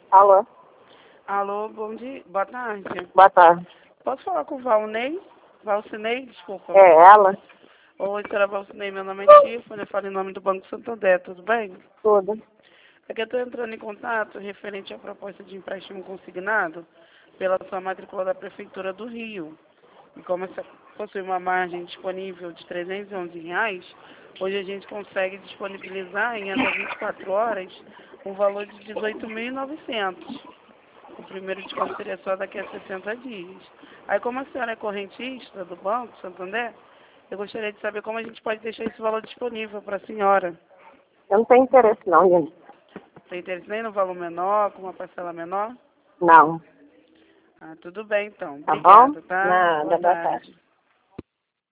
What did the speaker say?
Alô? Alô, bom dia, boa tarde. Boa tarde. Posso falar com o Valnei? Valcinei, desculpa. É ela? Oi, senhora Valcinei, meu nome é Tiffany, eu falo em nome do Banco Santander, tudo bem? Tudo. Aqui eu estou entrando em contato referente à proposta de empréstimo consignado pela sua matrícula da Prefeitura do Rio. E como essa possui uma margem disponível de R$ 311, hoje a gente consegue disponibilizar em até 24 horas um valor de 18.900. O primeiro desconto seria só daqui a 60 dias. Aí, como a senhora é correntista do Banco Santander, eu gostaria de saber como a gente pode deixar esse valor disponível para a senhora. Eu não tenho interesse não, gente. Tem interesse nem no valor menor, com uma parcela menor? Não. Ah, tudo bem então. Tá bom? Obrigada, tá? Nada, Boa boa tarde. tarde.